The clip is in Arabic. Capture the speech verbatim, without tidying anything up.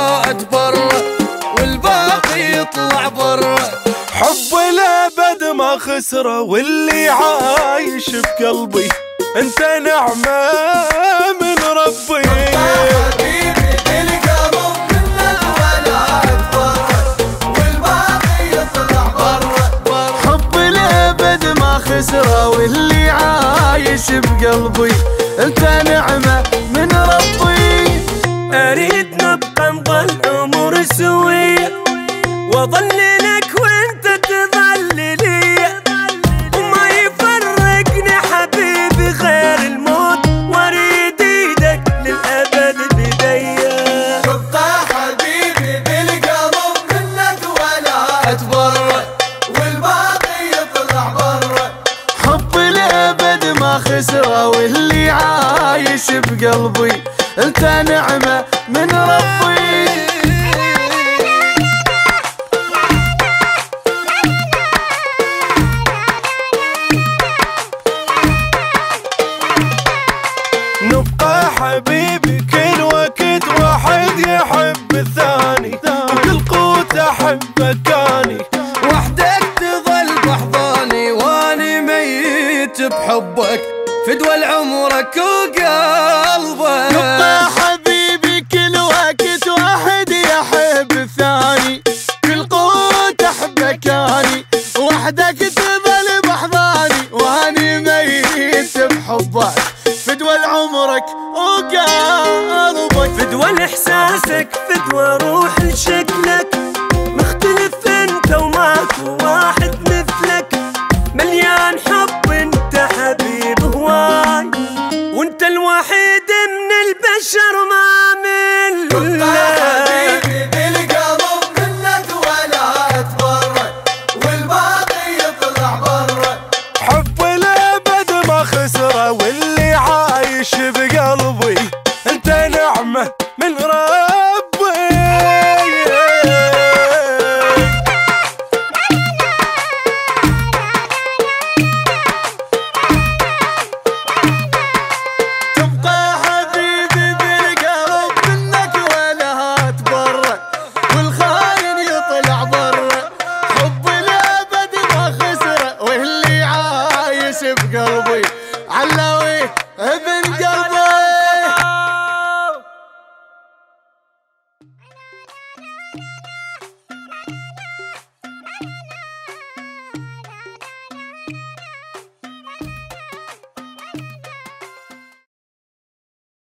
اتبرى والباقي يطلع برا. حب الابد ما خسره واللي عايش بقلبي انت نعمة من ربي. حبيبي القلب منك ولا اتبرى والباقي يطلع برا. حب الابد ما خسره واللي عايش بقلبي انت نعمة من ربي. اريد نبقى نظل عمر سوية واظل لك وانت تظل لي وما يفرقني حبيبي غير الموت واريد ايدك للابد بديا. تبقى حبيبي بالقلب منك ولا اتبرى والباقي يطلع برا. حب الابد ما خسره واللي عايش بقلبي انت نعمة من ربي. نبقى حبيبي كل وقت واحد يحب الثاني وكل قوت احبك اني وحدك تظل بحضاني واني ميت بحبك فدوى عمرك وقلبك. نبقى حبيبي كل وقت واحد يحب الثاني كل قوت احبك اني وحدك تظل بحضاني واني ميت بحبك فدوى عمرك وقلبك. فدوى احساسك فدوى روح شكلك مختلف انت وماكو واحد مثلك مليان حب انت حبيب هواي وانت الوحيد من البشر ما من حبيبي بالقلب منك ولا اتبرى والباقي يطلع برا. حب الابد ما خسره واللي عايش بقلبي انت نعمة من ربي. تبقى حبيبي بالقلب منك ولا اتبرى والخاين يطلع برا. حب الابد ما خسره واللي عايش بقلبي علاوي ابن قلبي.